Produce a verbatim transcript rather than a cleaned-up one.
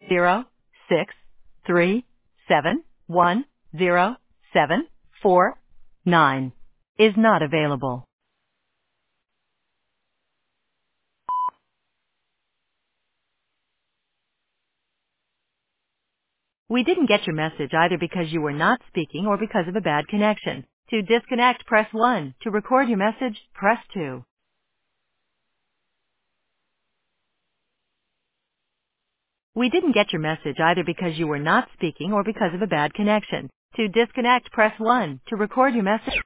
zero six three seven one zero seven four nine is not available. We didn't get your message either because you were not speaking or because of a bad connection. To disconnect, press one. To record your message, press two. We didn't get your message either because you were not speaking or because of a bad connection. To disconnect, press one. To record your message,